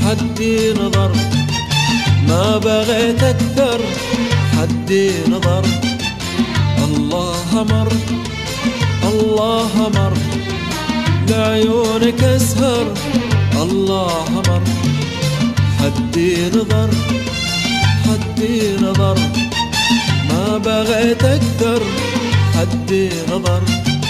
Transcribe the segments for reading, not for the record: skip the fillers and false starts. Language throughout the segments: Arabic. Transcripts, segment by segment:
حدي نظر، ما بغيت أكثر، حدي نظر. الله مر، الله مر، لعيونك أسهر، الله مر. حدي نظر، حدي نظر، ما بغيت أكثر، حدي نظر.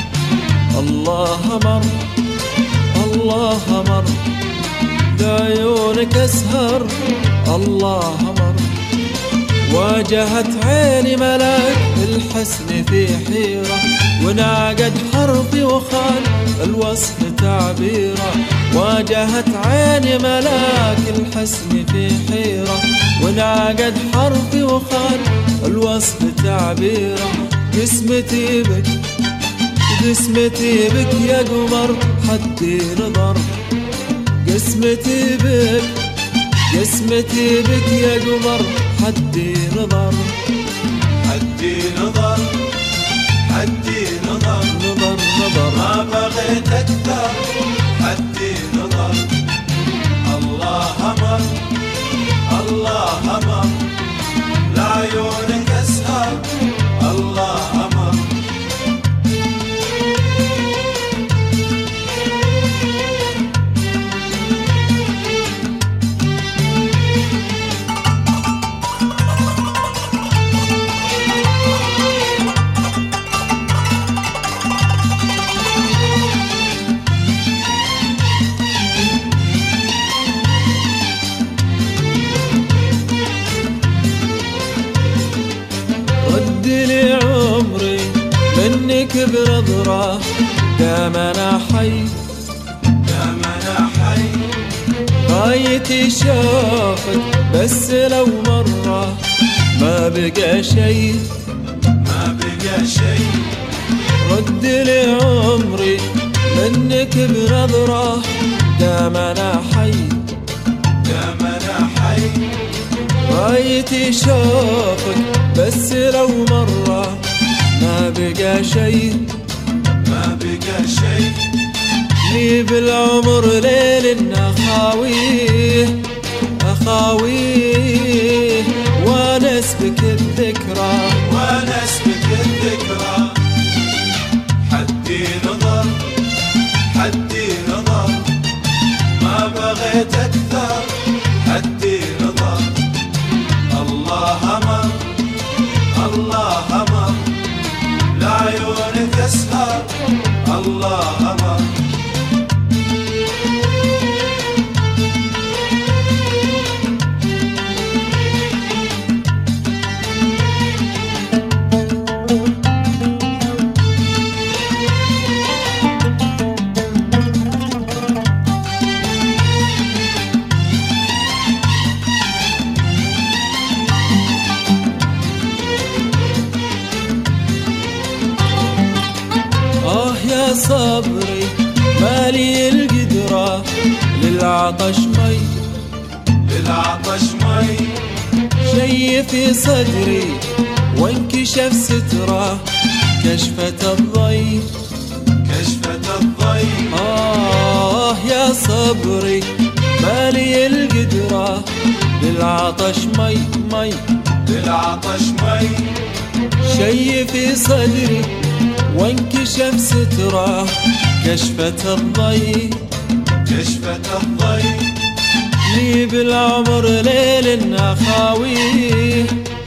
الله مر، الله مر، لعيونك أسهر، الله مر. واجهت عيني ملاك الحسن في حيرة، ونعقد حرفي وخان الوصف تعبيره. واجهت عيني ملاك الحسن في حيرة، ونعقد حرفي وخان الوصف تعبيره. قسمتي بك، قسمتي بك يا قمر، حدي نظر. قسمتي بك، قسمتي بك يا قمر، حدي نظر. حدي نظر، حدي نظر، نظر نظر، ما بغيت أكثر، حدي نظر. الله مر، الله مر، لعيونك أسهر، الله مر. ردي لي عمري منك بنظرة، دام أنا حي، دام أنا حي. غايتي شوفك بس لو مرة، ما بقى شي، ما بقى شي. ردي لي عمري منك بنظرة، دام أنا حي، دام أنا حي. غايتي شوفك بس لو مرة، ما بقى شي، ما بقى شي. لي بالعمر ليل أخاويه، أخاويه، وأنس بك الذكرى، وأنس بك الذكرى. حدي نظر، حدي نظر، ما بغيت أكثر، حدي نظر. الله مر، الله مر، لعيونك أسهر، الله مر. يا صبري مالي القدرة، للعطش مي، للعطش مي. شي في صدري وانكشف سترة، كشفة الضي، كشفة الضي. يا صبري مالي القدرة، للعطش مي مي، للعطش مي. شي في صدري وانكشف سترة، كشفة الضي، كشفة الضي. لي بالعمر ليل أخاويه،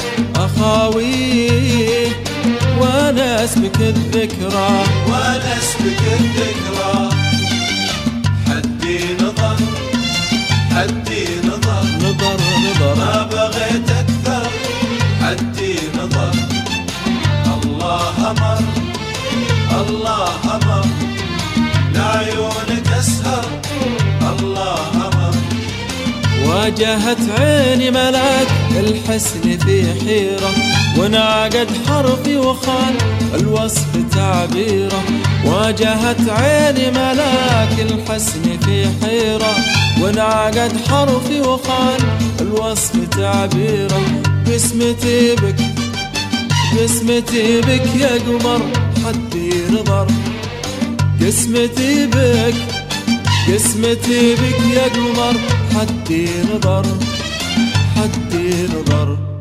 أخاويه، وأنس بك الذكرى، وأنس بك الذكرى. حدي نظر، حدي نظر، نظر نظر، ما بغيت أكثر، حدي نظر. الله مر، الله مر، لعيونك أسهر، الله مر. واجهت عيني ملاك الحسن في حيرة، ونعقد حرفي وخان الوصف تعبيره. واجهت عيني ملاك الحسن في حيرة، ونعقد حرفي وخان الوصف تعبيره. قسمتي بك، قسمتي بك يا قمر، حدي نظر. قسمتي بك، قسمتي بك يا قمر حدي نظر حدي نظر.